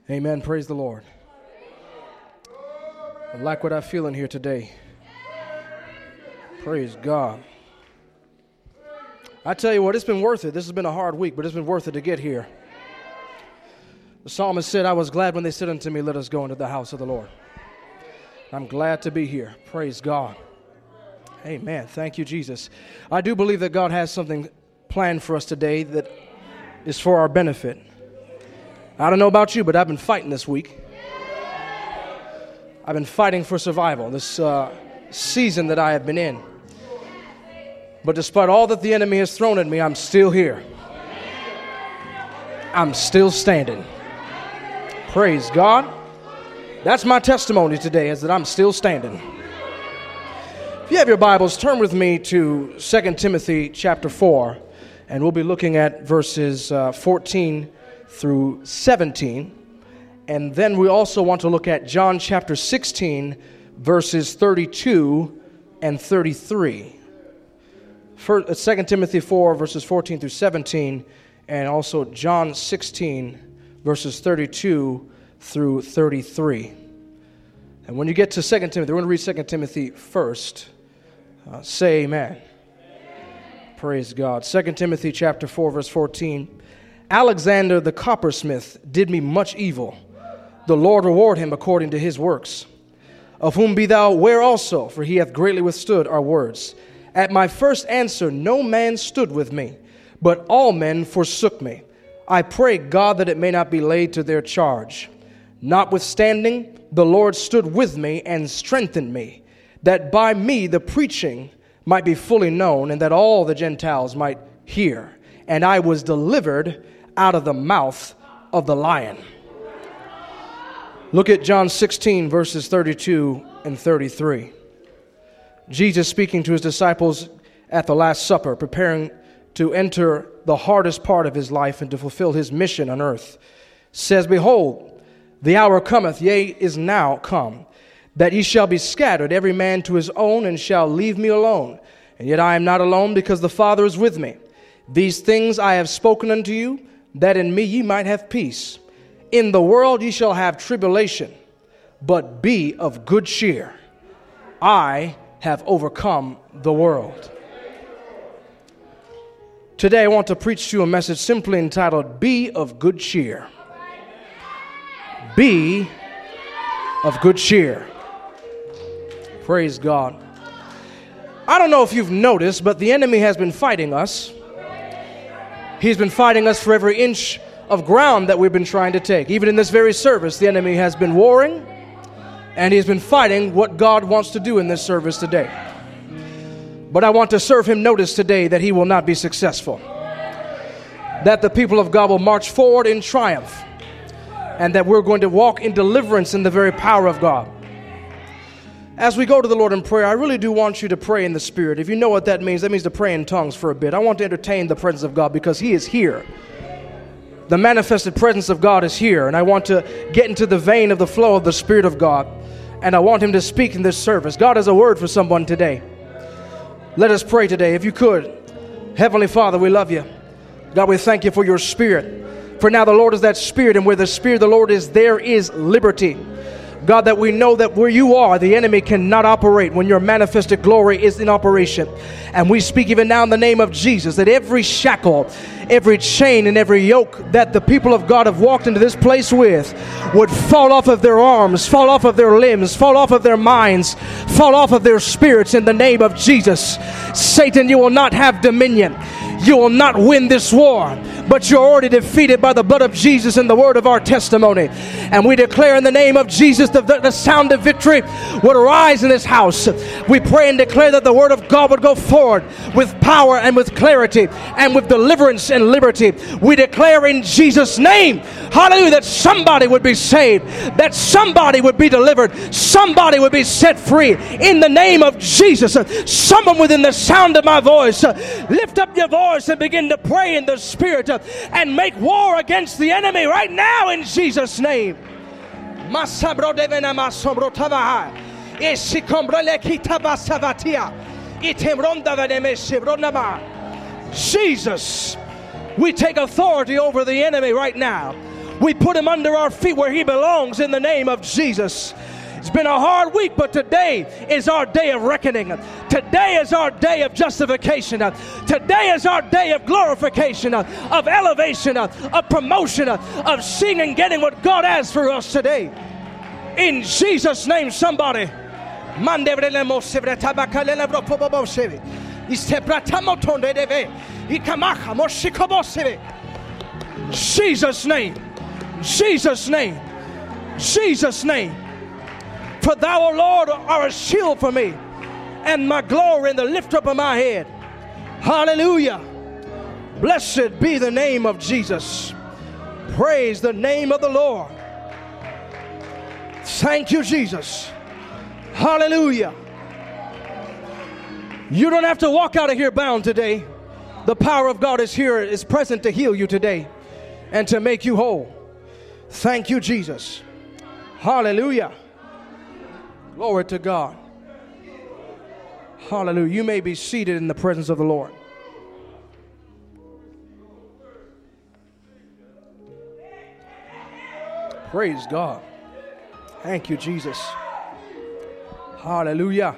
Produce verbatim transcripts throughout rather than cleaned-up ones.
Amen. Praise the Lord. I like what I feel in here today. Praise God. I tell you what, it's been worth it. This has been a hard week, but it's been worth it to get here. The psalmist said, I was glad when they said unto me, let us go into the house of the Lord. I'm glad to be here. Praise God. Amen. Thank you, Jesus. I do believe that God has something planned for us today that is for our benefit. I don't know about you, but I've been fighting this week. I've been fighting for survival, this uh, season that I have been in. But despite all that the enemy has thrown at me, I'm still here. I'm still standing. Praise God. That's my testimony today, is that I'm still standing. If you have your Bibles, turn with me to Second Timothy chapter four, and we'll be looking at verses uh, fourteen through seventeen. And then we also want to look at John chapter sixteen, verses thirty-two and thirty-three. First, Second Timothy four, verses fourteen through seventeen, and also John sixteen, verses thirty-two through thirty-three. And when you get to Second Timothy, we're going to read Second Timothy first. Uh, say amen. Amen. Praise God. Second Timothy chapter four, verse fourteen. Alexander the coppersmith did me much evil. The Lord reward him according to his works. Of whom be thou aware also, for he hath greatly withstood our words. At my first answer no man stood with me, but all men forsook me. I pray God that it may not be laid to their charge. Notwithstanding, the Lord stood with me and strengthened me, that by me the preaching might be fully known, and that all the Gentiles might hear. And I was delivered out of the mouth of the lion. Look at John sixteen, verses thirty-two and thirty-three. Jesus speaking to his disciples at the Last Supper, preparing to enter the hardest part of his life and to fulfill his mission on earth, says, Behold, the hour cometh, yea, is now come, that ye shall be scattered, every man to his own, and shall leave me alone. And yet I am not alone, because the Father is with me. These things I have spoken unto you, that in me ye might have peace. In the world ye shall have tribulation, but be of good cheer. I have overcome the world. Today I want to preach to you a message simply entitled, Be of Good Cheer. Be of good cheer. Praise God. I don't know if you've noticed, but the enemy has been fighting us. He's been fighting us for every inch of ground that we've been trying to take. Even in this very service, the enemy has been warring, and he's been fighting what God wants to do in this service today. But I want to serve him notice today that he will not be successful. That the people of God will march forward in triumph, and that we're going to walk in deliverance in the very power of God. As we go to the Lord in prayer, I really do want you to pray in the Spirit. If you know what that means, that means to pray in tongues for a bit. I want to entertain the presence of God because he is here. The manifested presence of God is here, and I want to get into the vein of the flow of the Spirit of God, and I want him to speak in this service. God has a word for someone today. Let us pray today, if you could. Heavenly Father, we love you. God, we thank you for your Spirit. For now the Lord is that Spirit, and where the Spirit of the Lord is, there is liberty. God, that we know that where you are, the enemy cannot operate when your manifested glory is in operation. And we speak even now in the name of Jesus that every shackle, every chain, and every yoke that the people of God have walked into this place with would fall off of their arms, fall off of their limbs, fall off of their minds, fall off of their spirits in the name of Jesus. Satan, you will not have dominion. You will not win this war, but you're already defeated by the blood of Jesus and the word of our testimony. And we declare in the name of Jesus that the, the sound of victory would arise in this house. We pray and declare that the word of God would go forward with power and with clarity and with deliverance and liberty. We declare in Jesus' name, hallelujah, that somebody would be saved, that somebody would be delivered, somebody would be set free in the name of Jesus. Someone within the sound of my voice, lift up your voice and begin to pray in the Spirit uh, and make war against the enemy right now in Jesus' name. Jesus, we take authority over the enemy right now. We put him under our feet where he belongs in the name of Jesus. It's been a hard week, but today is our day of reckoning. Today is our day of justification. Today is our day of glorification, of elevation, of promotion, of seeing and getting what God has for us today. In Jesus' name, somebody. Jesus' name. Jesus' name. Jesus' name. For thou, O Lord, art a shield for me, and my glory and the lift up of my head. Hallelujah. Blessed be the name of Jesus. Praise the name of the Lord. Thank you, Jesus. Hallelujah. You don't have to walk out of here bound today. The power of God is here, is present to heal you today and to make you whole. Thank you, Jesus. Hallelujah. Glory to God. Hallelujah. You may be seated in the presence of the Lord. Praise God. Thank you, Jesus. Hallelujah.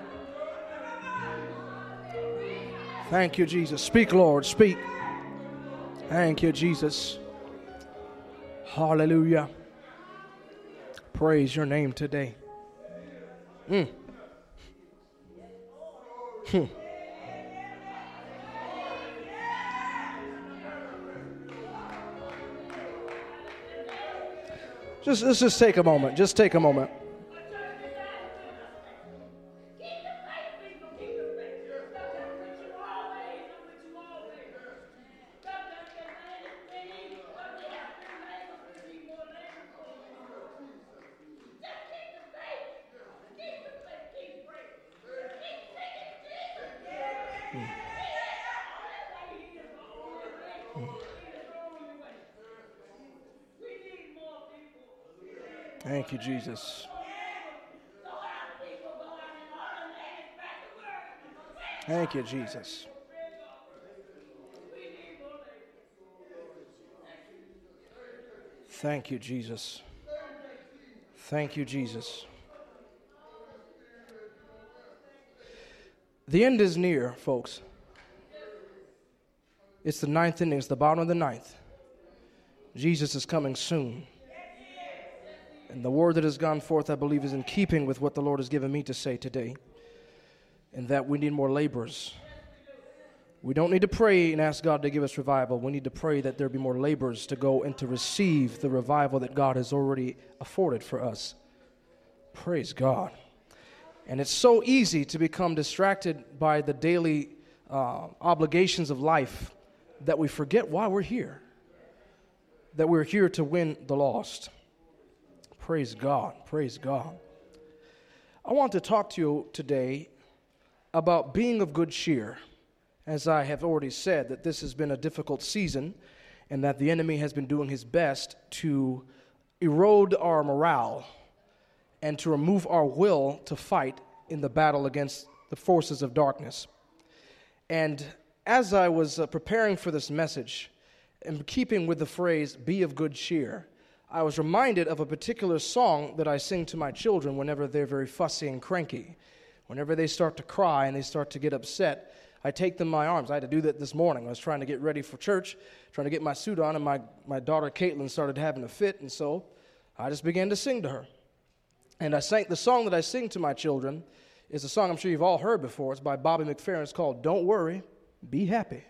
Thank you, Jesus. Speak, Lord. Speak. Thank you, Jesus. Hallelujah. Praise your name today. Mm. Hmm. Just let's just take a moment. Just take a moment. Thank you, Jesus. Thank you, Jesus. Thank you, Jesus. Thank you, Jesus. The end is near, folks. It's the ninth inning. It's the bottom of the ninth. Jesus is coming soon. And the word that has gone forth, I believe, is in keeping with what the Lord has given me to say today. And that we need more laborers. We don't need to pray and ask God to give us revival. We need to pray that there be more laborers to go and to receive the revival that God has already afforded for us. Praise God. And it's so easy to become distracted by the daily uh, obligations of life that we forget why we're here. That we're here to win the lost. Praise God. Praise God. I want to talk to you today about being of good cheer. As I have already said, that this has been a difficult season and that the enemy has been doing his best to erode our morale and to remove our will to fight in the battle against the forces of darkness. And as I was uh, preparing for this message, and keeping with the phrase, be of good cheer, I was reminded of a particular song that I sing to my children whenever they're very fussy and cranky. Whenever they start to cry and they start to get upset, I take them in my arms. I had to do that this morning. I was trying to get ready for church, trying to get my suit on, and my, my daughter Caitlin started having a fit, and so I just began to sing to her. And I sang the song that I sing to my children is a song I'm sure you've all heard before. It's by Bobby McFerrin. It's called Don't Worry, Be Happy.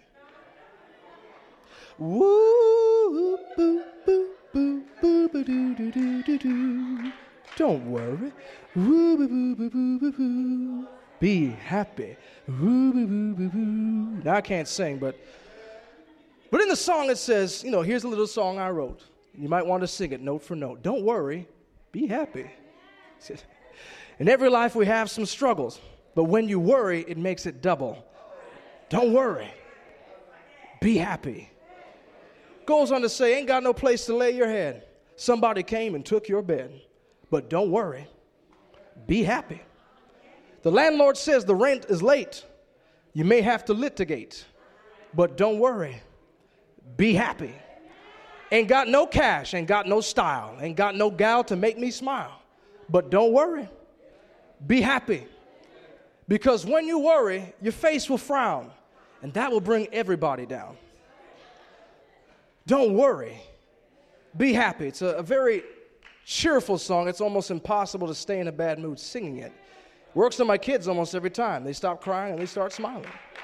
Woo, boo, boo, boo, boo, boo, doo, doo, doo, doo, doo. Don't worry. Woo, boo, boo, boo, boo, boo, boo. Be happy. Woo, boo, boo, boo, boo. Now I can't sing, but but in the song it says, you know, here's a little song I wrote. You might want to sing it note for note. Don't worry, be happy. In every life we have some struggles, but when you worry, it makes it double. Don't worry, be happy. Goes on to say, ain't got no place to lay your head. Somebody came and took your bed. But don't worry, be happy. The landlord says the rent is late. You may have to litigate, but don't worry, be happy. Ain't got no cash, ain't got no style, ain't got no gal to make me smile. But don't worry. Be happy. Because when you worry, your face will frown, and that will bring everybody down. Don't worry. Be happy. It's a, a very cheerful song. It's almost impossible to stay in a bad mood singing it. Works on my kids almost every time. They stop crying and they start smiling.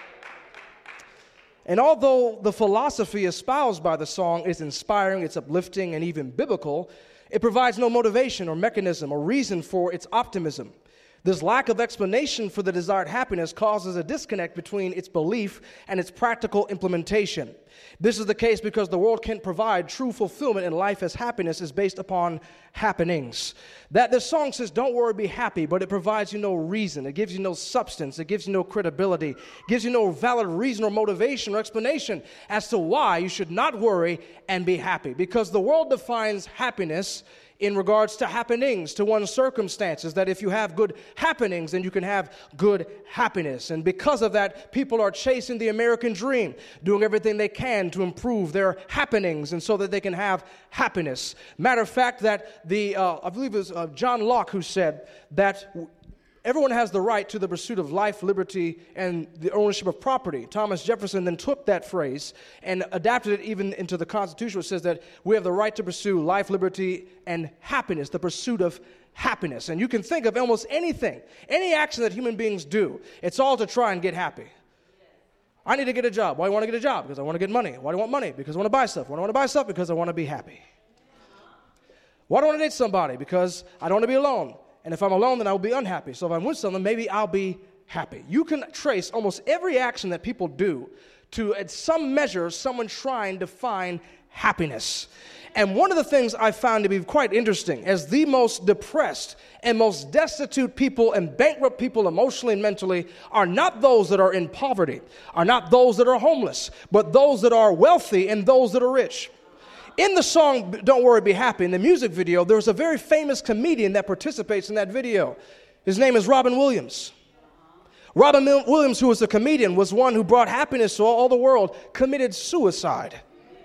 And although the philosophy espoused by the song is inspiring, it's uplifting, and even biblical, it provides no motivation or mechanism or reason for its optimism. This lack of explanation for the desired happiness causes a disconnect between its belief and its practical implementation. This is the case because the world can't provide true fulfillment in life, as happiness is based upon happenings. That this song says, don't worry, be happy, but it provides you no reason. It gives you no substance. It gives you no credibility. It gives you no valid reason or motivation or explanation as to why you should not worry and be happy. Because the world defines happiness in regards to happenings, to one's circumstances, that if you have good happenings, then you can have good happiness. And because of that, people are chasing the American dream, doing everything they can to improve their happenings and so that they can have happiness. Matter of fact, that the, uh, I believe it was uh, John Locke who said that everyone has the right to the pursuit of life, liberty, and the ownership of property. Thomas Jefferson then took that phrase and adapted it even into the Constitution, which says that we have the right to pursue life, liberty, and happiness, the pursuit of happiness. And you can think of almost anything, any action that human beings do, it's all to try and get happy. I need to get a job. Why do I want to get a job? Because I want to get money. Why do I want money? Because I want to buy stuff. Why do I want to buy stuff? Because I want to be happy. Why do I want to date somebody? Because I don't want to be alone. And if I'm alone, then I will be unhappy. So if I'm with someone, maybe I'll be happy. You can trace almost every action that people do to, at some measure, someone trying to find happiness. And one of the things I found to be quite interesting, as the most depressed and most destitute people and bankrupt people emotionally and mentally are not those that are in poverty, are not those that are homeless, but those that are wealthy and those that are rich. In the song, Don't Worry, Be Happy, in the music video, there's a very famous comedian that participates in that video. His name is Robin Williams. Robin Williams, who was a comedian, was one who brought happiness to all the world, committed suicide.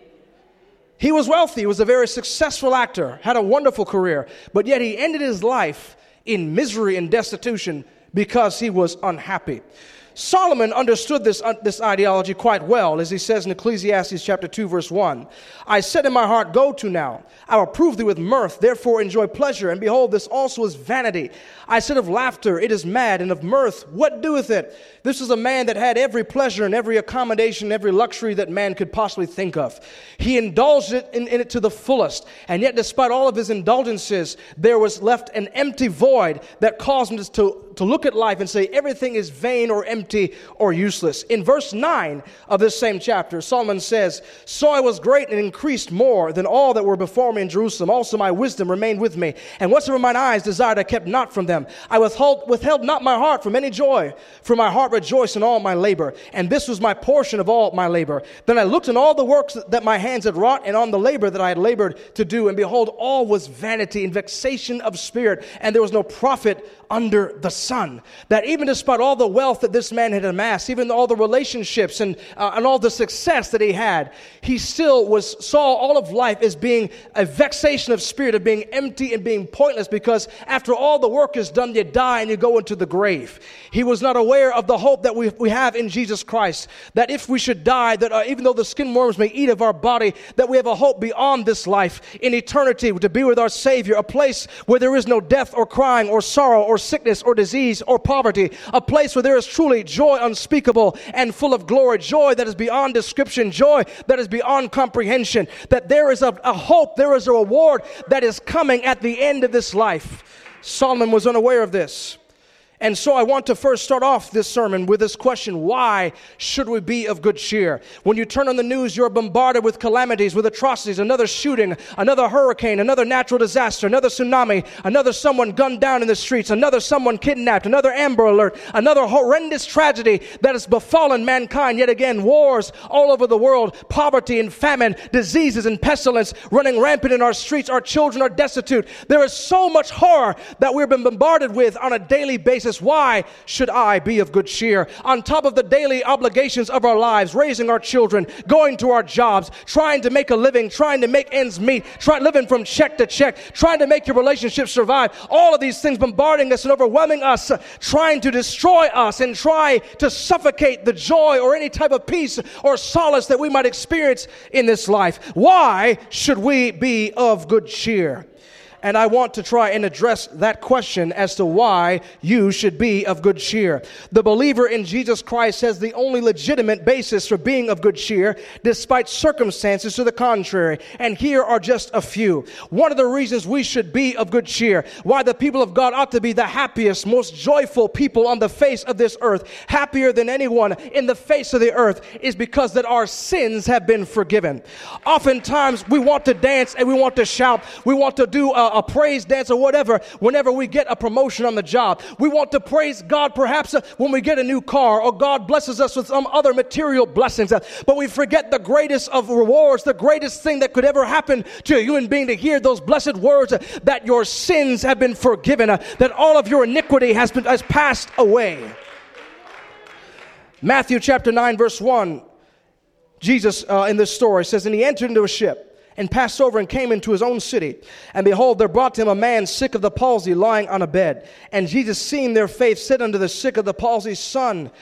He was wealthy, he was a very successful actor, had a wonderful career, but yet he ended his life in misery and destitution because he was unhappy. Solomon understood this, uh, this ideology quite well, as he says in Ecclesiastes chapter two, verse one. I said in my heart, go to now. I will prove thee with mirth, therefore enjoy pleasure. And behold, this also is vanity. I said of laughter, it is mad, and of mirth, what doeth it? This is a man that had every pleasure and every accommodation, every luxury that man could possibly think of. He indulged it in, in it to the fullest. And yet, despite all of his indulgences, there was left an empty void that caused him to, to look at life and say everything is vain or empty or useless. In verse nine of this same chapter, Solomon says, so I was great and increased more than all that were before me in Jerusalem. Also my wisdom remained with me. And whatsoever mine eyes desired, I kept not from them. I withheld, withheld not my heart from any joy, for my heart rejoiced in all my labor. And this was my portion of all my labor. Then I looked on all the works that my hands had wrought, and on the labor that I had labored to do. And behold, all was vanity and vexation of spirit, and there was no profit under the sun. That even despite all the wealth that this man had amassed, even all the relationships and uh, and all the success that he had, he still was saw all of life as being a vexation of spirit, of being empty and being pointless, because after all the work is done, you die and you go into the grave. He was not aware of the hope that we, we have in Jesus Christ, that if we should die, that uh, even though the skin worms may eat of our body, that we have a hope beyond this life, in eternity, to be with our Savior, a place where there is no death or crying or sorrow or sickness or disease or poverty, a place where there is truly joy unspeakable and full of glory, joy that is beyond description, joy that is beyond comprehension, that there is a, a hope, there is a reward that is coming at the end of this life. Solomon was unaware of this. And so I want to first start off this sermon with this question: why should we be of good cheer? When you turn on the news, you're bombarded with calamities, with atrocities, another shooting, another hurricane, another natural disaster, another tsunami, another someone gunned down in the streets, another someone kidnapped, another Amber Alert, another horrendous tragedy that has befallen mankind. Yet again, wars all over the world, poverty and famine, diseases and pestilence running rampant in our streets. Our children are destitute. There is so much horror that we've been bombarded with on a daily basis. basis. Why should I be of good cheer? On top of the daily obligations of our lives, raising our children, going to our jobs, trying to make a living, trying to make ends meet, trying living from check to check, trying to make your relationship survive. All of these things bombarding us and overwhelming us, uh, trying to destroy us and try to suffocate the joy or any type of peace or solace that we might experience in this life. Why should we be of good cheer? And I want to try and address that question as to why you should be of good cheer. The believer in Jesus Christ has the only legitimate basis for being of good cheer, despite circumstances to the contrary. And here are just a few. One of the reasons we should be of good cheer, why the people of God ought to be the happiest, most joyful people on the face of this earth, happier than anyone in the face of the earth, is because that our sins have been forgiven. Oftentimes we want to dance and we want to shout. We want to do a a praise dance or whatever whenever we get a promotion on the job. We want to praise God perhaps uh, when we get a new car, or God blesses us with some other material blessings. Uh, but we forget the greatest of rewards, the greatest thing that could ever happen to a human being, to hear those blessed words uh, that your sins have been forgiven, uh, that all of your iniquity has been has passed away. Matthew chapter nine verse one, Jesus uh, in this story says, and he entered into a ship and passed over and came into his own city. And behold, there brought to him a man sick of the palsy, lying on a bed. And Jesus, seeing their faith, said unto the sick of the palsy, Son,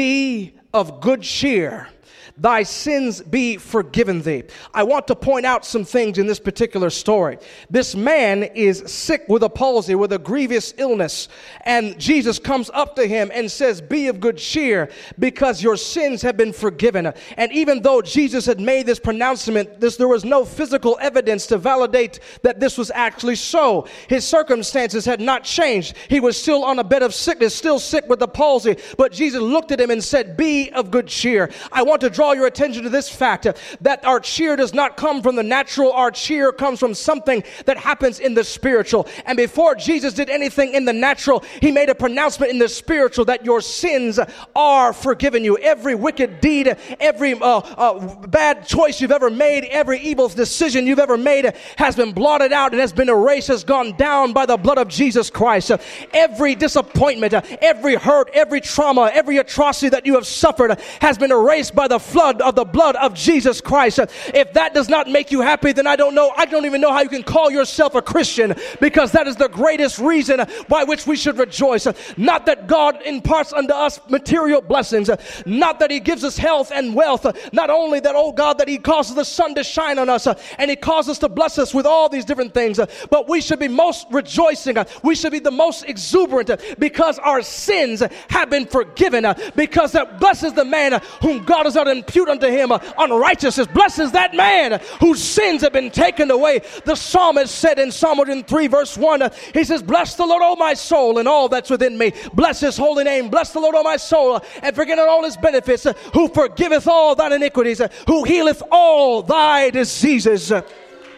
be of good cheer. Thy sins be forgiven thee. I want to point out some things in this particular story. This man is sick with a palsy, with a grievous illness. And Jesus comes up to him and says, be of good cheer, because your sins have been forgiven. And even though Jesus had made this pronouncement, this, there was no physical evidence to validate that this was actually so. His circumstances had not changed. He was still on a bed of sickness, still sick with the palsy. But Jesus looked at him and said, be of good cheer. I want to draw your attention to this fact, uh, that our cheer does not come from the natural. Our cheer comes from something that happens in the spiritual. And before Jesus did anything in the natural, he made a pronouncement in the spiritual that your sins are forgiven you. Every wicked deed, every uh, uh, bad choice you've ever made, every evil decision you've ever made has been blotted out and has been erased, has gone down by the blood of Jesus Christ. Uh, every disappointment, uh, every hurt, every trauma, every atrocity that you have suffered uh, has been erased by the flood of the blood of Jesus Christ. If that does not make you happy, then I don't know. I don't even know how you can call yourself a Christian, because that is the greatest reason by which we should rejoice. Not that God imparts unto us material blessings, not that he gives us health and wealth, not only that, oh God, that he causes the sun to shine on us and he causes us to bless us with all these different things, but we should be most rejoicing. We should be the most exuberant because our sins have been forgiven, because that blesses the man whom God has not impute unto him uh, unrighteousness. Blesses that man whose sins have been taken away. The psalmist said in Psalm one oh three verse one, uh, he says, bless the Lord, O my soul, and all that's within me. Bless his holy name. Bless the Lord, O my soul, uh, and forget not all his benefits, uh, who forgiveth all thine iniquities, uh, who healeth all thy diseases. Uh,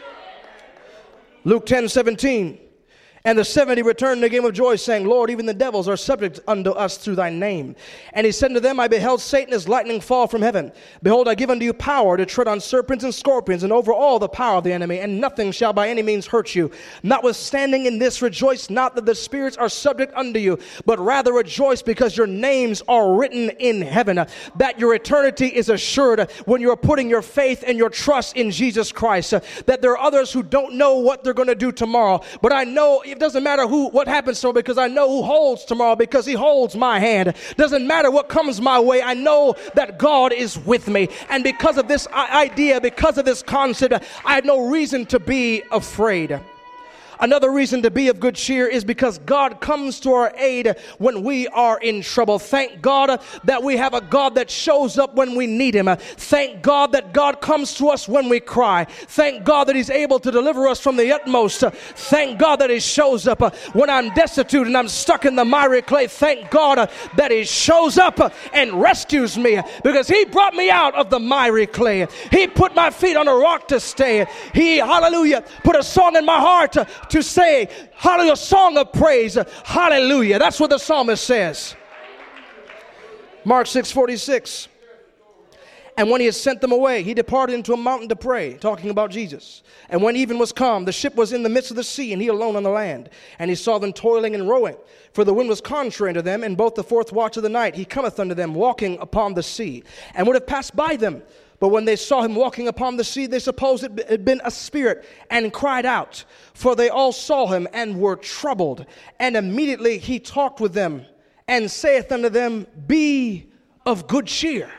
Luke ten seventeen. And the seventy returned again with joy, saying, Lord, even the devils are subject unto us through thy name. And he said unto them, I beheld Satan as lightning fall from heaven. Behold, I give unto you power to tread on serpents and scorpions, and over all the power of the enemy, and nothing shall by any means hurt you. Notwithstanding in this, rejoice not that the spirits are subject unto you, but rather rejoice because your names are written in heaven, that your eternity is assured when you're putting your faith and your trust in Jesus Christ. That there are others who don't know what they're going to do tomorrow, but I know it doesn't matter who what happens tomorrow, because I know who holds tomorrow, because he holds my hand. Doesn't matter what comes my way, I know that God is with me. And because of this idea, because of this concept, I have no reason to be afraid. Another reason to be of good cheer is because God comes to our aid when we are in trouble. Thank God that we have a God that shows up when we need him. Thank God that God comes to us when we cry. Thank God that he's able to deliver us from the utmost. Thank God that he shows up when I'm destitute and I'm stuck in the miry clay. Thank God that he shows up and rescues me, because he brought me out of the miry clay. He put my feet on a rock to stay. He, hallelujah, put a song in my heart to, to say, hallelujah, a song of praise. Hallelujah. That's what the psalmist says. Mark six forty-six. And when he had sent them away, he departed into a mountain to pray, talking about Jesus. And when even was come, the ship was in the midst of the sea, and he alone on the land. And he saw them toiling and rowing, for the wind was contrary unto them. And both the fourth watch of the night he cometh unto them, walking upon the sea, and would have passed by them. But when they saw him walking upon the sea, they supposed it had been a spirit, and cried out. For they all saw him, and were troubled. And immediately he talked with them, and saith unto them, Be of good cheer.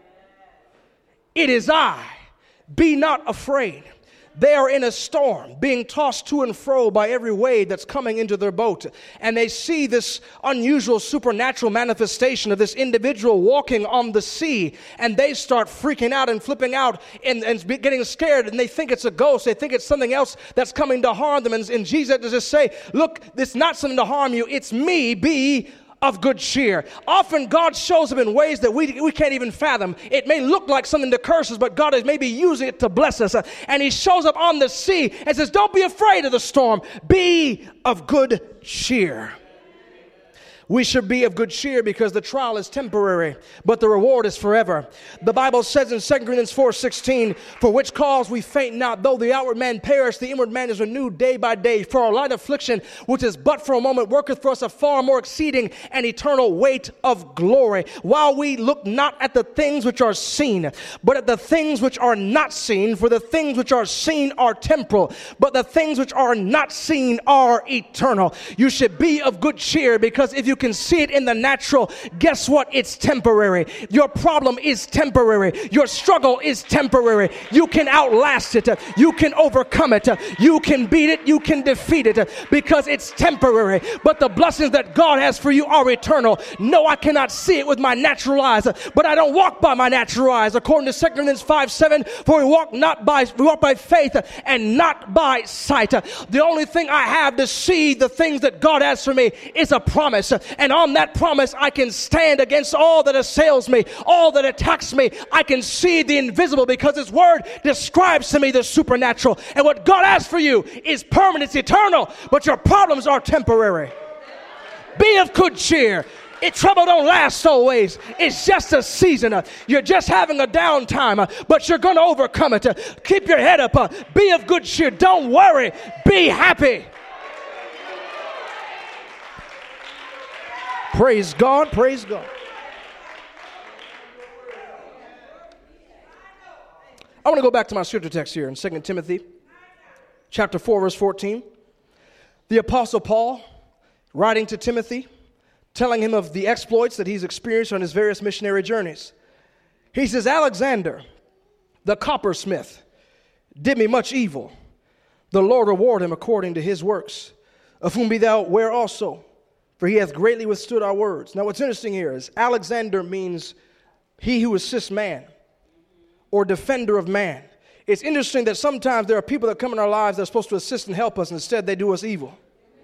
It is I, be not afraid. They are in a storm, being tossed to and fro by every wave that's coming into their boat. And they see this unusual supernatural manifestation of this individual walking on the sea. And they start freaking out and flipping out and, and getting scared. And they think it's a ghost. They think it's something else that's coming to harm them. And, and Jesus does just say, look, it's not something to harm you. It's me, be of good cheer. Often God shows up in ways that we, we can't even fathom. It may look like something to curse us, but God is maybe using it to bless us. Uh, and he shows up on the sea and says, don't be afraid of the storm. Be of good cheer. We should be of good cheer because the trial is temporary, but the reward is forever. The Bible says in Second Corinthians four sixteen, for which cause we faint not, though the outward man perish, the inward man is renewed day by day. For our light affliction, which is but for a moment, worketh for us a far more exceeding and eternal weight of glory. While we look not at the things which are seen, but at the things which are not seen. For the things which are seen are temporal, but the things which are not seen are eternal. You should be of good cheer because if you You can see it in the natural. Guess what? It's temporary. Your problem is temporary. Your struggle is temporary. You can outlast it. You can overcome it. You can beat it. You can defeat it because it's temporary. But the blessings that God has for you are eternal. No, I cannot see it with my natural eyes, but I don't walk by my natural eyes. According to Second Corinthians five seven, for we walk not by we walk by faith and not by sight. The only thing I have to see the things that God has for me is a promise. And on that promise, I can stand against all that assails me, all that attacks me. I can see the invisible because his word describes to me the supernatural. And what God has for you is permanent, it's eternal, but your problems are temporary. Be of good cheer. It, trouble don't last always. It's just a season. Uh, you're just having a downtime, uh, but you're going to overcome it. Uh, keep your head up. Uh, be of good cheer. Don't worry. Be happy. Praise God, praise God. I want to go back to my scripture text here in Second Timothy chapter four, verse fourteen. The Apostle Paul writing to Timothy, telling him of the exploits that he's experienced on his various missionary journeys. He says, Alexander, the coppersmith, did me much evil. The Lord reward him according to his works, of whom be thou aware also. For he hath greatly withstood our words. Now what's interesting here is Alexander means he who assists man or defender of man. It's interesting that sometimes there are people that come in our lives that are supposed to assist and help us. And instead they do us evil.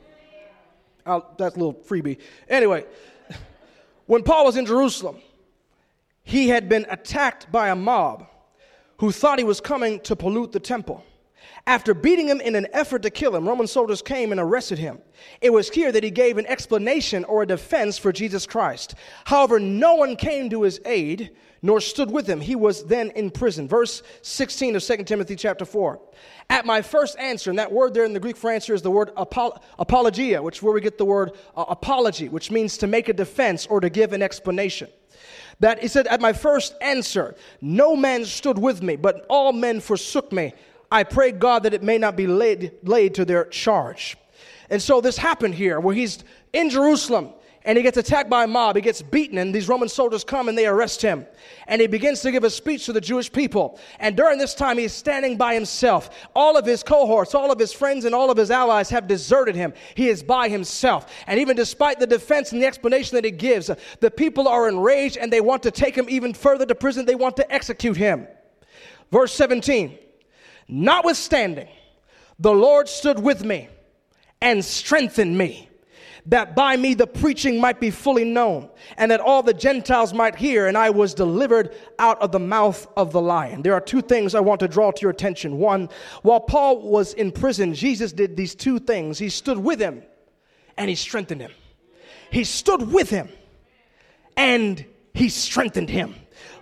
I'll, that's a little freebie. Anyway, when Paul was in Jerusalem, he had been attacked by a mob who thought he was coming to pollute the temple. After beating him in an effort to kill him, Roman soldiers came and arrested him. It was here that he gave an explanation or a defense for Jesus Christ. However, no one came to his aid, nor stood with him. He was then in prison. Verse sixteen of Second Timothy chapter four. At my first answer, and that word there in the Greek for answer is the word apol- apologia, which is where we get the word uh, apology, which means to make a defense or to give an explanation. That he said, at my first answer, no man stood with me, but all men forsook me. I pray God that it may not be laid, laid to their charge. And so this happened here where he's in Jerusalem and he gets attacked by a mob. He gets beaten and these Roman soldiers come and they arrest him. And he begins to give a speech to the Jewish people. And during this time, he's standing by himself. All of his cohorts, all of his friends, and all of his allies have deserted him. He is by himself. And even despite the defense and the explanation that he gives, the people are enraged and they want to take him even further to prison. They want to execute him. Verse seventeen. Notwithstanding, the Lord stood with me and strengthened me, that by me the preaching might be fully known, and that all the Gentiles might hear, and I was delivered out of the mouth of the lion. There are two things I want to draw to your attention. One, while Paul was in prison, Jesus did these two things. He stood with him, and he strengthened him. He stood with him, and he strengthened him.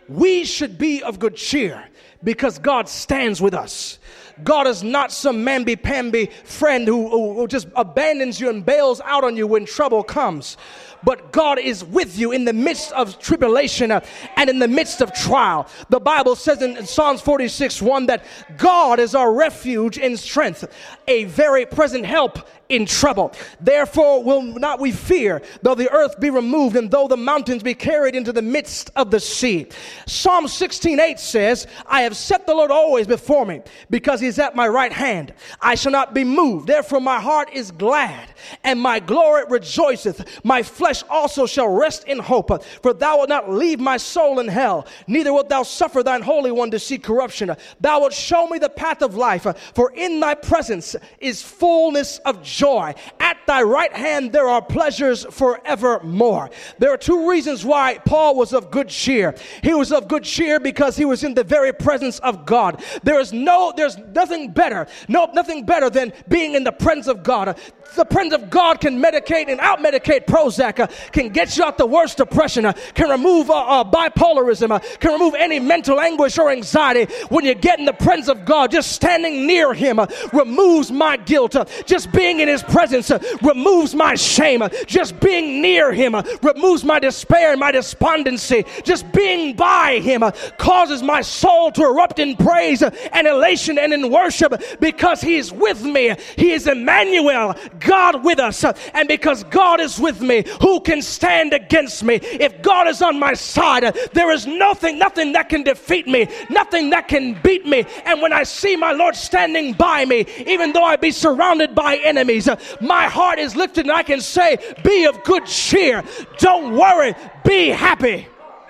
we should be of good cheer because God stands with us. God is not some mamby-pamby friend who, who, who just abandons you and bails out on you when trouble comes. But God is with you in the midst of tribulation uh, and in the midst of trial. The Bible says in Psalms forty-six one that God is our refuge and strength, a very present help in trouble. Therefore will not we fear, though the earth be removed and though the mountains be carried into the midst of the sea. Psalm sixteen eight says, I have set the Lord always before me, because he's at my right hand. I shall not be moved. Therefore my heart is glad, and my glory rejoiceth. My flesh also shall rest in hope. For thou wilt not leave my soul in hell, neither wilt thou suffer thine Holy One to see corruption. Thou wilt show me the path of life, for in thy presence is fullness of joy. At thy right hand there are pleasures forevermore. There are two reasons why Paul was of good cheer. He was of good cheer because he was in the very presence of God. There is no, there's nothing better, no, nothing better than being in the presence of God. The presence of God can medicate and out-medicate Prozac, uh, can get you out the worst depression, uh, can remove uh, uh, bipolarism, uh, can remove any mental anguish or anxiety. When you get in the presence of God, just standing near him uh, removes my guilt. Uh, just being in his presence uh, removes my shame. Uh, just being near him uh, removes my despair and my despondency. Just being by him uh, causes my soul to erupt in praise uh, and elation and in worship, because he's with me. He is Emmanuel, God with us. And because God is with me, who can stand against me? If God is on my side, there is nothing, nothing that can defeat me, nothing that can beat me. And when I see my Lord standing by me, even though I be surrounded by enemies, my heart is lifted and I can say, be of good cheer. Don't worry, be happy.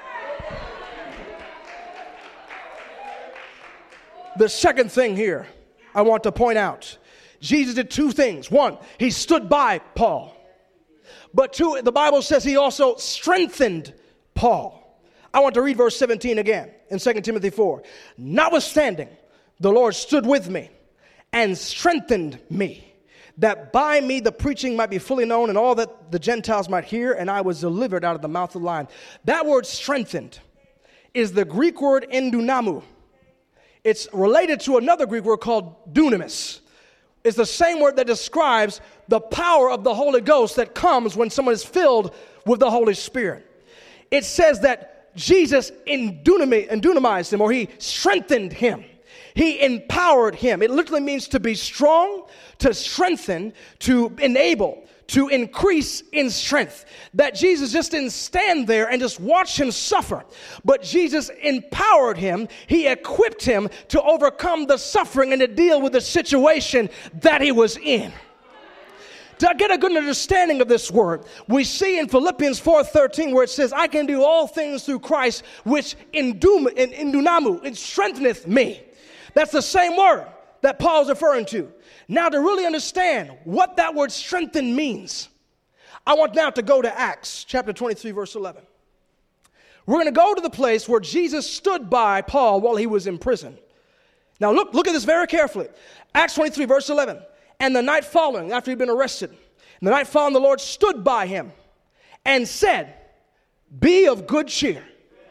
The second thing here I want to point out, Jesus did two things. One, he stood by Paul. But two, the Bible says he also strengthened Paul. I want to read verse seventeen again in Second Timothy four. Notwithstanding, the Lord stood with me and strengthened me, that by me the preaching might be fully known and all that the Gentiles might hear, and I was delivered out of the mouth of the lion. That word strengthened is the Greek word endunamu. It's related to another Greek word called dunamis. It's the same word that describes the power of the Holy Ghost that comes when someone is filled with the Holy Spirit. It says that Jesus endunamized him, or he strengthened him. He empowered him. It literally means to be strong, to strengthen, to enable, to increase in strength. That Jesus just didn't stand there and just watch him suffer, but Jesus empowered him. He equipped him to overcome the suffering and to deal with the situation that he was in. To get a good understanding of this word, we see in Philippians four thirteen where it says, I can do all things through Christ, which endum- in endunamu, it strengtheneth me. That's the same word that Paul's referring to. Now, to really understand what that word strengthen means, I want now to go to Acts chapter twenty-three, verse eleven. We're going to go to the place where Jesus stood by Paul while he was in prison. Now, look, look at this very carefully. Acts twenty-three, verse eleven. And the night following, after he'd been arrested, and the night following, the Lord stood by him and said, be of good cheer.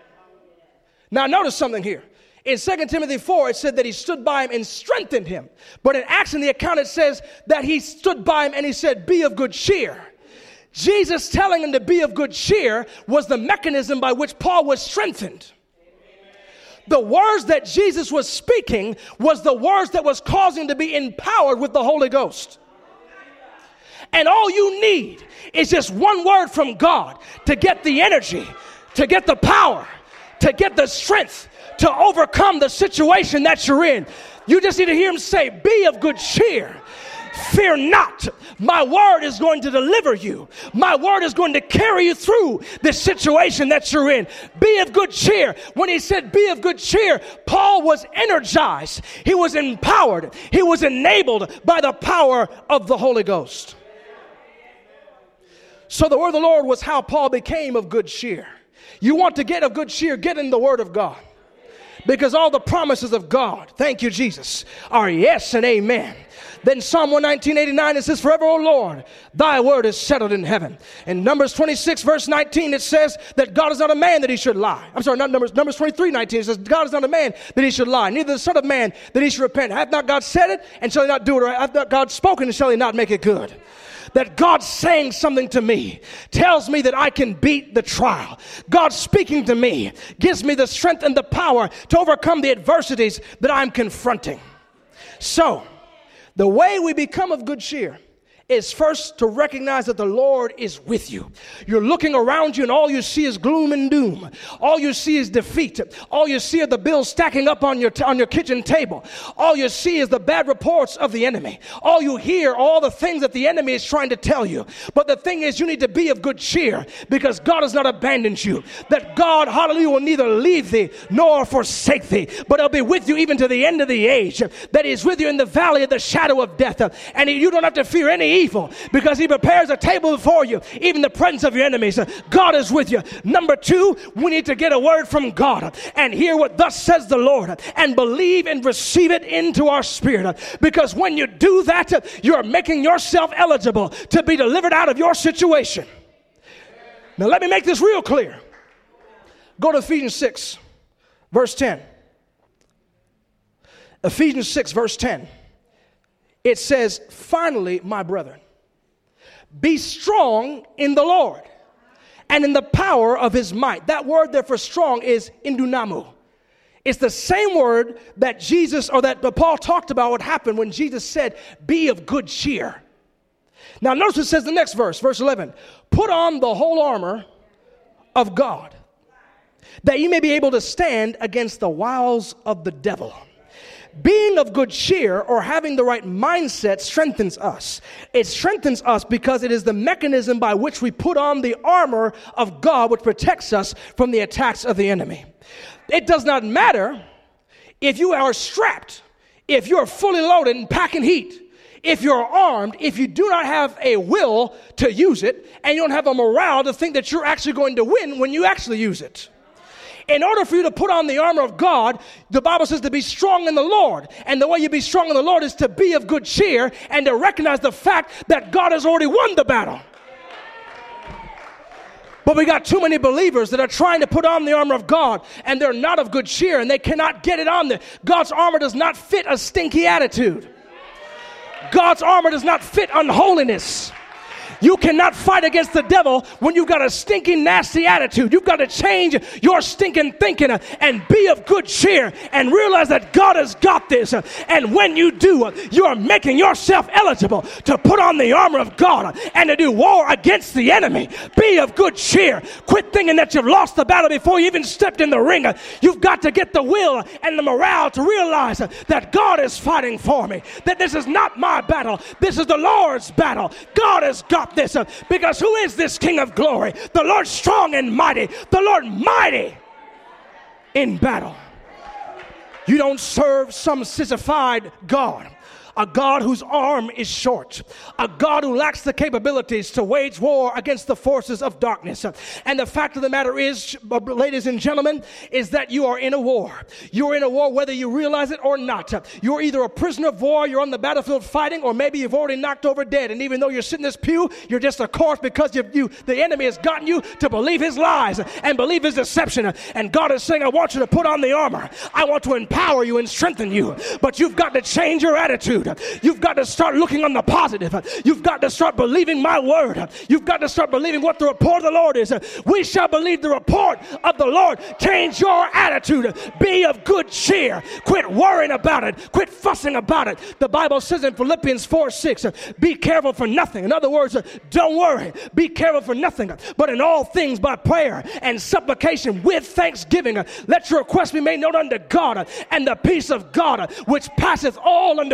Now, notice something here. In Second Timothy four, it said that he stood by him and strengthened him. But in Acts, in the account, it says that he stood by him and he said, be of good cheer. Jesus telling him to be of good cheer was the mechanism by which Paul was strengthened. The words that Jesus was speaking was the words that was causing him to be empowered with the Holy Ghost. And all you need is just one word from God to get the energy, to get the power, to get the strength to overcome the situation that you're in. You just need to hear him say, be of good cheer. Fear not. My word is going to deliver you. My word is going to carry you through this situation that you're in. Be of good cheer. When he said be of good cheer, Paul was energized. He was empowered. He was enabled by the power of the Holy Ghost. So the word of the Lord was how Paul became of good cheer. You want to get of good cheer, get in the word of God. Because all the promises of God, thank you, Jesus, are yes and amen. Then Psalm one nineteen, eighty-nine, it says, forever, O Lord, thy word is settled in heaven. In Numbers twenty-six, verse nineteen, it says that God is not a man that he should lie. I'm sorry, not Numbers, Numbers twenty-three, nineteen, it says, God is not a man that he should lie, neither the son of man that he should repent. Hath not God said it, and shall he not do it? Or hath not God spoken, and shall he not make it good? That God saying something to me tells me that I can beat the trial. God speaking to me gives me the strength and the power to overcome the adversities that I'm confronting. So, the way we become of good cheer is first to recognize that the Lord is with you. You're looking around you and all you see is gloom and doom. All you see is defeat. All you see are the bills stacking up on your, t- on your kitchen table. All you see is the bad reports of the enemy. All you hear are all the things that the enemy is trying to tell you. But the thing is, you need to be of good cheer because God has not abandoned you. That God, hallelujah, will neither leave thee nor forsake thee, but he'll be with you even to the end of the age. That he's with you in the valley of the shadow of death. And you don't have to fear any evil because he prepares a table before you, even the presence of your enemies. God is with you. Number two, we need to get a word from God and hear what thus says the Lord and believe and receive it into our spirit, because when you do that, you're making yourself eligible to be delivered out of your situation. Now let me make this real clear. Go to Ephesians six, verse ten. Ephesians six, verse ten. It says, finally, my brethren, be strong in the Lord and in the power of his might. That word there for strong is endunamo. It's the same word that Jesus or that Paul talked about what happened when Jesus said, be of good cheer. Now notice what it says in the next verse, verse eleven. Put on the whole armor of God, that you may be able to stand against the wiles of the devil. Being of good cheer or having the right mindset strengthens us. It strengthens us because it is the mechanism by which we put on the armor of God, which protects us from the attacks of the enemy. It does not matter if you are strapped, if you're fully loaded and packing heat, if you're armed, if you do not have a will to use it, and you don't have a morale to think that you're actually going to win when you actually use it. In order for you to put on the armor of God, the Bible says to be strong in the Lord. And the way you be strong in the Lord is to be of good cheer and to recognize the fact that God has already won the battle. But we got too many believers that are trying to put on the armor of God and they're not of good cheer and they cannot get it on there. God's armor does not fit a stinky attitude. God's armor does not fit unholiness. You cannot fight against the devil when you've got a stinking, nasty attitude. You've got to change your stinking thinking and be of good cheer and realize that God has got this. And when you do, you are making yourself eligible to put on the armor of God and to do war against the enemy. Be of good cheer. Quit thinking that you've lost the battle before you even stepped in the ring. You've got to get the will and the morale to realize that God is fighting for me. That this is not my battle. This is the Lord's battle. God has got this, uh, because who is this King of glory? The Lord strong and mighty, the Lord mighty in battle. You don't serve some sissified God, a God whose arm is short, a God who lacks the capabilities to wage war against the forces of darkness. And the fact of the matter is, ladies and gentlemen, is that you are in a war. You're in a war whether you realize it or not. You're either a prisoner of war, you're on the battlefield fighting, or maybe you've already knocked over dead. And even though you're sitting in this pew, you're just a corpse because you, you, the enemy has gotten you to believe his lies and believe his deception. And God is saying, I want you to put on the armor. I want to empower you and strengthen you. But you've got to change your attitude. You've got to start looking on the positive. You've got to start believing my word. You've got to start believing what the report of the Lord is. We shall believe the report of the Lord. Change your attitude. Be of good cheer. Quit worrying about it. Quit fussing about it. The Bible says in Philippians four six, be careful for nothing. In other words, don't worry. Be careful for nothing. But in all things by prayer and supplication with thanksgiving, let your requests be made known unto God. And the peace of God, which passeth all understanding,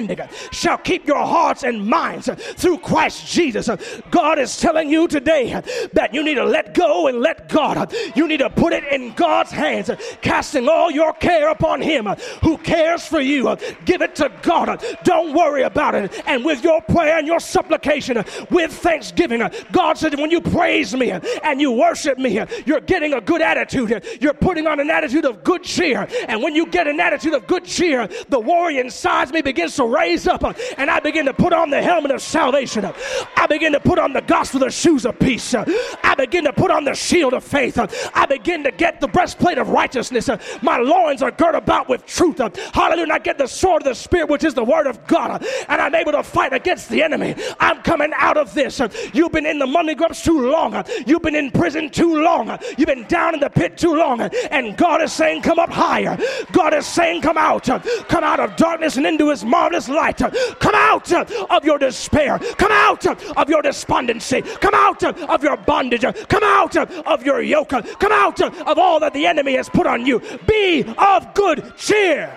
understanding shall keep your hearts and minds through Christ Jesus. God is telling you today that you need to let go and let God. You need to put it in God's hands, casting all your care upon him who cares for you. Give it to God. Don't worry about it. And with your prayer and your supplication, with thanksgiving, God said, when you praise me and you worship me, you're getting a good attitude. You're putting on an attitude of good cheer. And when you get an attitude of good cheer, the warrior inside me begins to raise up, and I begin to put on the helmet of salvation. I begin to put on the gospel, the shoes of peace. I begin to put on the shield of faith. I begin to get the breastplate of righteousness. My loins are girt about with truth. Hallelujah. And I get the sword of the Spirit, which is the word of God. And I'm able to fight against the enemy. I'm coming out of this. You've been in the money grubs too long. You've been in prison too long. You've been down in the pit too long. And God is saying, come up higher. God is saying, come out. Come out of darkness and into his marvelous light. Come out of your despair. Come out of your despondency. Come out of your bondage. Come out of your yoke. Come out of all that the enemy has put on you. Be of good cheer.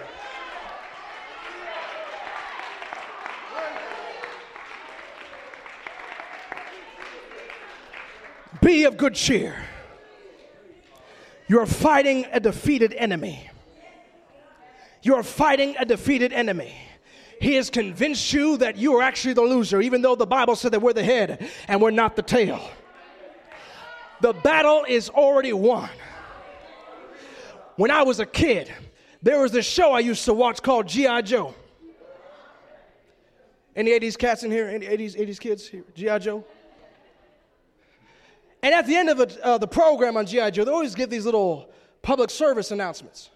Be of good cheer. You're fighting a defeated enemy. You're fighting a defeated enemy. He has convinced you that you are actually the loser, even though the Bible said that we're the head and we're not the tail. The battle is already won. When I was a kid, there was this show I used to watch called G I. Joe. Any eighties cats in here? Any eighties, eighties kids here? G I. Joe? And at the end of it, uh, the program on G I. Joe, they always give these little public service announcements.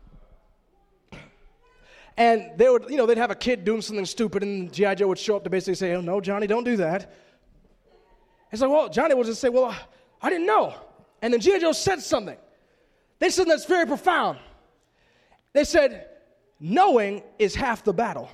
And they would, you know, they'd have a kid doing something stupid, and G I. Joe would show up to basically say, oh, no, Johnny, don't do that. It's like, well, Johnny would just say, well, I didn't know. And then G I. Joe said something. They said that's very profound. They said, knowing is half the battle.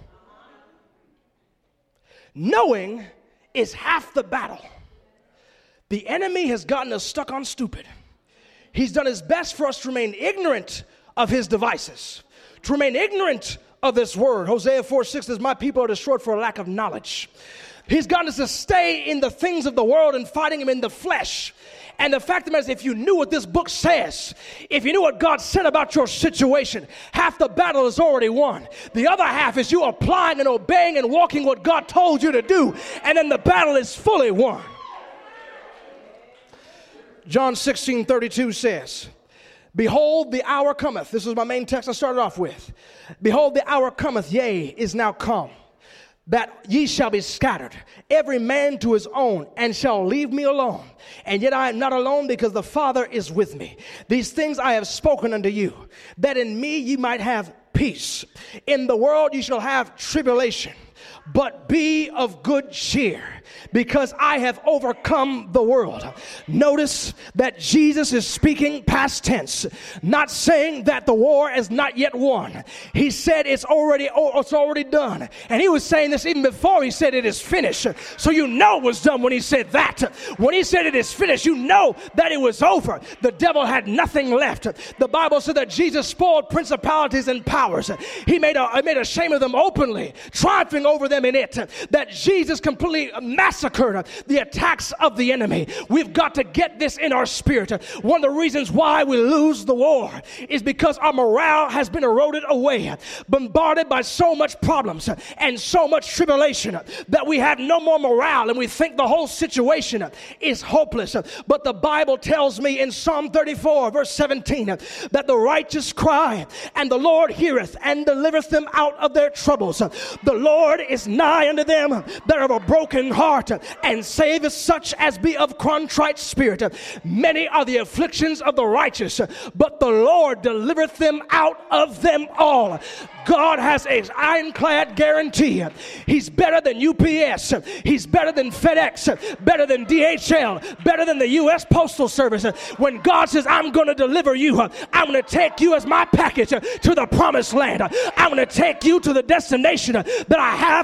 Knowing is half the battle. The enemy has gotten us stuck on stupid. He's done his best for us to remain ignorant of his devices, to remain ignorant of this word. Hosea four six says, my people are destroyed for a lack of knowledge. He's gotten us to stay in the things of the world and fighting him in the flesh. And the fact of the matter is, if you knew what this book says, if you knew what God said about your situation, half the battle is already won. The other half is you applying and obeying and walking what God told you to do, and then the battle is fully won. John sixteen thirty-two says, behold, the hour cometh. This is my main text I started off with. Behold, the hour cometh, yea, is now come, that ye shall be scattered, every man to his own, and shall leave me alone. And yet I am not alone, because the Father is with me. These things I have spoken unto you, that in me ye might have peace. In the world ye shall have tribulation, but be of good cheer, because I have overcome the world. Notice that Jesus is speaking past tense, not saying that the war is not yet won. He said it's already it's already done. And he was saying this even before he said it is finished. So you know it was done when he said that. When he said it is finished, you know that it was over. The devil had nothing left. The Bible said that Jesus spoiled principalities and powers. He made a, he made a shame of them openly, triumphing over them in it. That Jesus completely massacred the attacks of the enemy. We've got to get this in our spirit. One of the reasons why we lose the war is because our morale has been eroded away, bombarded by so much problems and so much tribulation that we have no more morale, and we think the whole situation is hopeless. But the Bible tells me in Psalm thirty-four verse seventeen that the righteous cry, and the Lord heareth and delivereth them out of their troubles. The Lord is nigh unto them that are of a broken heart, and saveth such as be of contrite spirit. Many are the afflictions of the righteous, but the Lord delivereth them out of them all. God has an ironclad guarantee. He's better than U P S. He's better than FedEx, better than D H L, better than the U S Postal Service. When God says, I'm going to deliver you, I'm going to take you as my package to the promised land. I'm going to take you to the destination that I have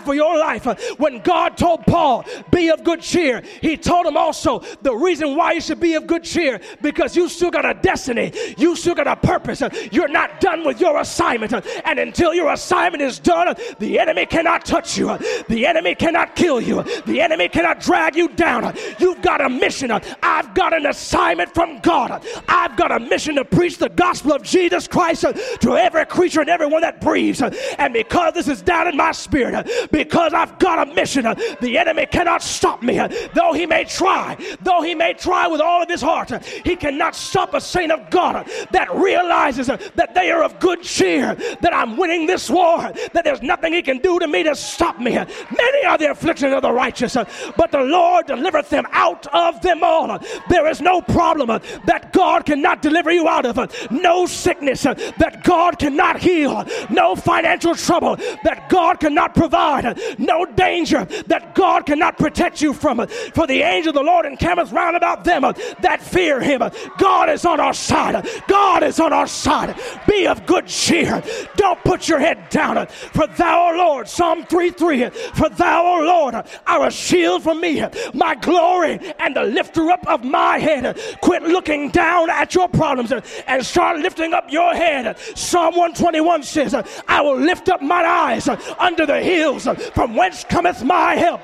for your life. When God told Paul, be of good cheer, he told him also the reason why you should be of good cheer, because you still got a destiny. You still got a purpose. You're not done with your assignment. And until your assignment is done, the enemy cannot touch you. The enemy cannot kill you. The enemy cannot drag you down. You've got a mission. I've got an assignment from God. I've got a mission to preach the gospel of Jesus Christ to every creature and everyone that breathes. And because this is down in my spirit, because I've got a mission, the enemy cannot stop me. Though he may try, though he may try with all of his heart, he cannot stop a saint of God that realizes that they are of good cheer, that I'm winning this war, that there's nothing he can do to me to stop me. Many are the afflictions of the righteous, but the Lord delivereth them out of them all. There is no problem that God cannot deliver you out of, no sickness that God cannot heal, no financial trouble that God cannot provide, no danger that God cannot protect you from. For the angel of the Lord encampeth round about them that fear him. God is on our side. God is on our side. Be of good cheer. Don't put your head down. For thou, O Lord, Psalm three three, for thou, O Lord, are a shield for me, my glory, and the lifter up of my head. Quit looking down at your problems and start lifting up your head. Psalm one twenty-one says, I will lift up mine eyes under the hills, from whence cometh my help.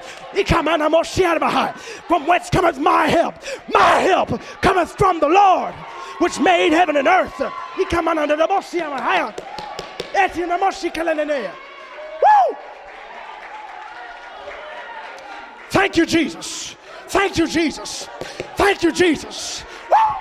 From whence cometh my help? My help cometh from the Lord, which made heaven and earth. Woo! Thank you, Jesus. Thank you, Jesus. Thank you, Jesus. Woo!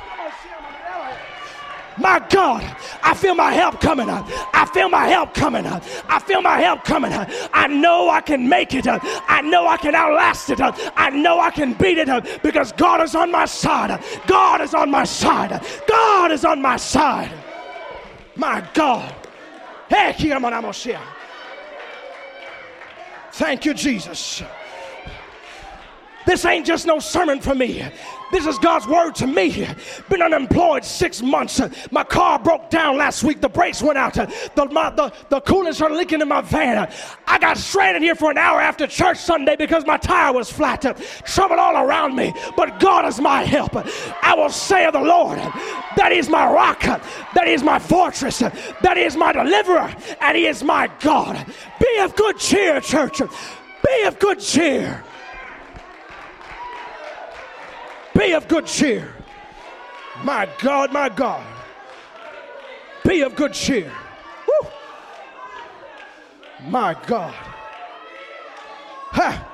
My God, I feel my help coming up. I feel my help coming up. I feel my help coming up. I know I can make it. I know I can outlast it. I know I can beat it because God is on my side. God is on my side. God is on my side. My God. Thank you, Jesus. This ain't just no sermon for me. This is God's word to me. Been unemployed six months. My car broke down last week. The brakes went out. The, my, the, the coolant started leaking in my van. I got stranded here for an hour after church Sunday because my tire was flat. Trouble all around me. But God is my help. I will say of the Lord, that He is my rock. That He is my fortress. That He is my deliverer. And He is my God. Be of good cheer, church. Be of good cheer. Be of good cheer. My God, my God. Be of good cheer. Woo. My God. Ha.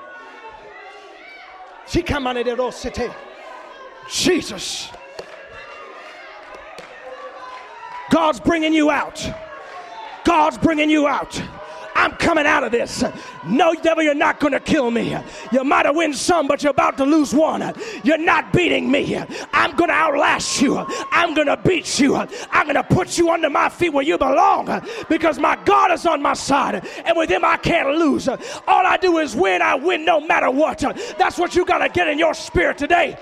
Jesus. God's bringing you out. God's bringing you out. I'm coming out of this. No, devil, you're not going to kill me. You might have won some, but you're about to lose one. You're not beating me. I'm going to outlast you. I'm going to beat you. I'm going to put you under my feet where you belong because my God is on my side, and with Him I can't lose. All I do is win. I win no matter what. That's what you got to get in your spirit today.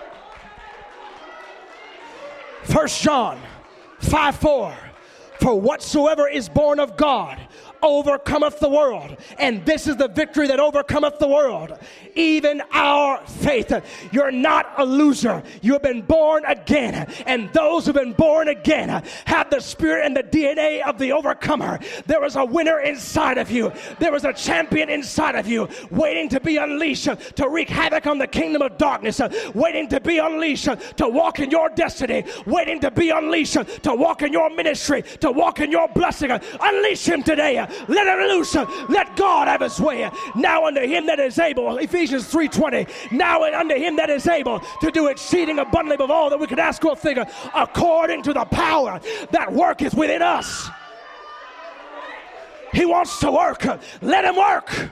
First John five four. For whatsoever is born of God overcometh the world, and this is the victory that overcometh the world, even our faith. You're not a loser. You've been born again, and those who've been born again have the spirit and the D N A of the overcomer. There is a winner inside of you. There is a champion inside of you waiting to be unleashed to wreak havoc on the kingdom of darkness, waiting to be unleashed to walk in your destiny, waiting to be unleashed to walk in your ministry, to walk in your blessing. Unleash him today. Let him loose. Let God have His way. Now unto Him that is able, Ephesians three twenty, now unto Him that is able to do exceeding abundantly above all that we could ask or think, according to the power that worketh within us. He wants to work. Let Him work.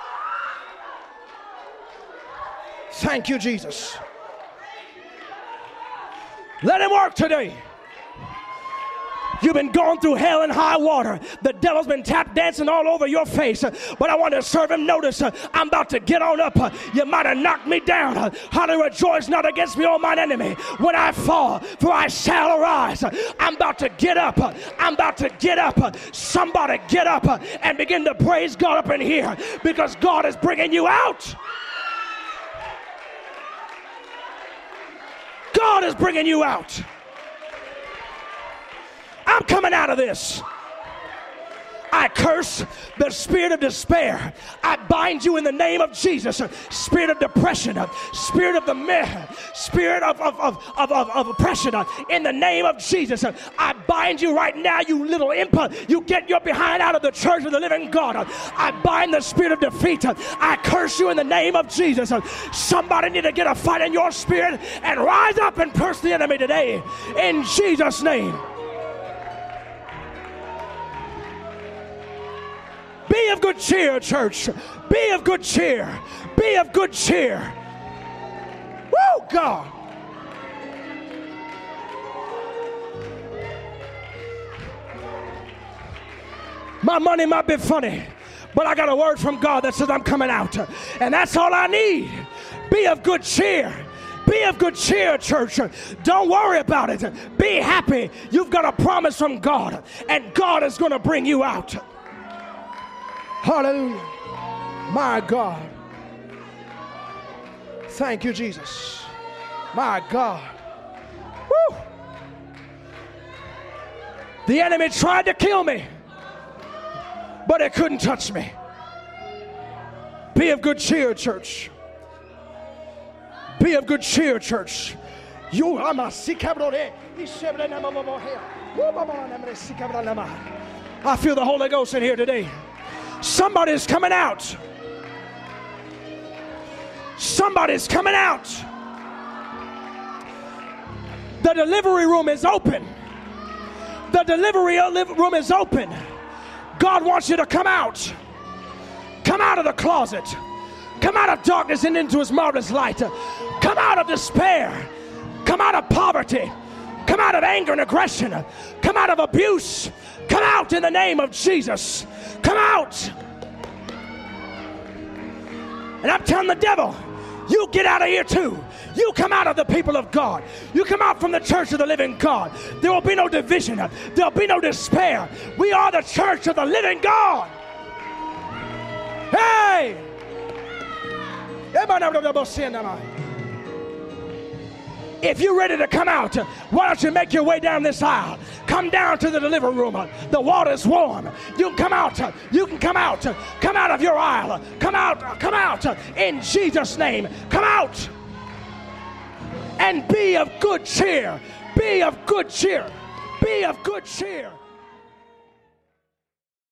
Thank you, Jesus. Let Him work today. You've been going through hell and high water. The devil's been tap dancing all over your face. But I want to serve him. Notice, uh, I'm about to get on up. Uh, you might have knocked me down. Uh, Hallelujah. Rejoice not against me, O mine enemy. When I fall, for I shall arise. Uh, I'm about to get up. Uh, I'm about to get up. Uh, somebody get up uh, and begin to praise God up in here, because God is bringing you out. God is bringing you out. I'm coming out of this. I curse the spirit of despair. I bind you in the name of Jesus. Spirit of depression, spirit of the meh, spirit of, of, of, of, of, of oppression, in the name of Jesus. I bind you right now, you little imp. You get your behind out of the church of the living God. I bind the spirit of defeat. I curse you in the name of Jesus. Somebody need to get a fight in your spirit and rise up and curse the enemy today in Jesus' name. Be of good cheer, church. Be of good cheer. Be of good cheer. Woo, God. My money might be funny, but I got a word from God that says I'm coming out. And that's all I need. Be of good cheer. Be of good cheer, church. Don't worry about it. Be happy. You've got a promise from God, and God is going to bring you out. Hallelujah. My God. Thank you, Jesus. My God. Woo. The enemy tried to kill me, but it couldn't touch me. Be of good cheer, church. Be of good cheer, church. You are my I feel the Holy Ghost in here today. Somebody's coming out. Somebody's coming out. The delivery room is open. The delivery room is open. God wants you to come out. Come out of the closet. Come out of darkness and into his marvelous light. Come out of despair. Come out of poverty. Come out of anger and aggression. Come out of abuse. Come out in the name of Jesus. Come out. And I'm telling the devil, you get out of here too. You come out of the people of God. You come out from the church of the living God. There will be no division. There will be no despair. We are the church of the living God. Hey! If you're ready to come out, why don't you make your way down this aisle? Come down to the delivery room. The water's warm. You can come out. You can come out. Come out of your aisle. Come out. Come out in Jesus' name. Come out and be of good cheer. Be of good cheer. Be of good cheer.